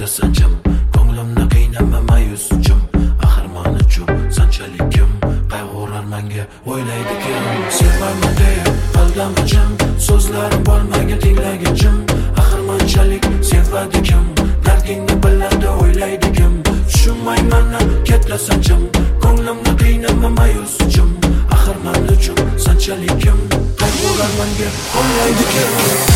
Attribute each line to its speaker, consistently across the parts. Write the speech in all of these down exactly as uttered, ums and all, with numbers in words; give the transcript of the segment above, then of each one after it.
Speaker 1: ketasan jim, ko'nglimni qiynama mayus jim. Axir men uchun sanchalik kim qayg'urar menga o'ylaydi kim? Sevmayman deya aldama jim, so'zlarim bo'lmagan tinglagin jim. Axir menchalik sevadi kim? Dardingni biladi o'ylaydi kim? Tushunmayman ketasan jim, ko'nglimni qiynama mayus jim. Axir men uchun sanchalik kim qayg'urar menga o'ylaydi kim?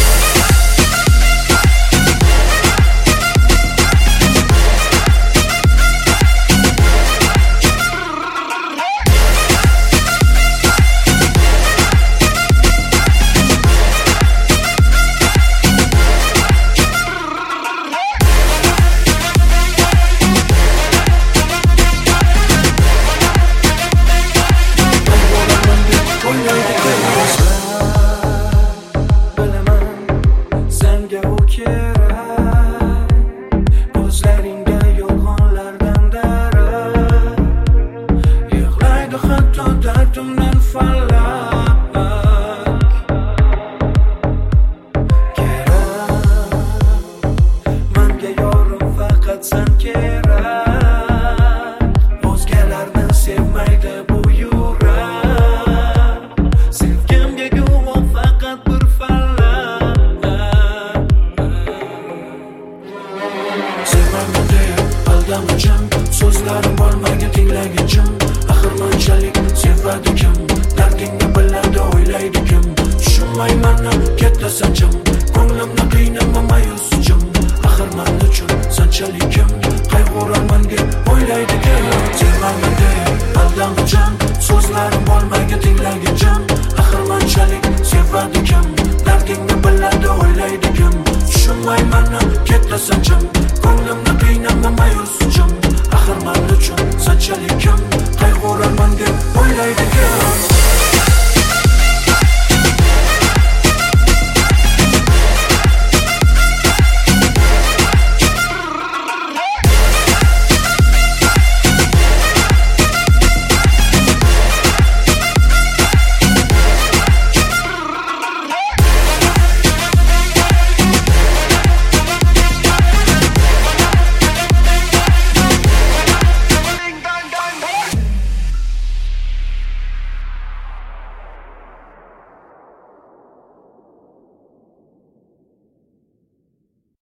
Speaker 1: So'zlarim bo'lmagan tinglagin jim. Axir menchalik sevadi kim? Dardingni biladi o'ylaydi kim? Tushunmayman ketasan jim, ko'nglimni qiynama mayus jim. Axir men uchun sanchalik kim qayg'urar menga o'ylaydi kim? Sevmayman deya aldama jim, so'zlarim bo'lmagan tinglagin jim. Axir menchalik sevadi kim? Dardingni biladi o'ylaydi kim? Tushunmayman ketasan jim, ko'nglimni qiynama mayus jim. Axir men uchun sanchalik kim qayg'urar menga o'ylaydi kim?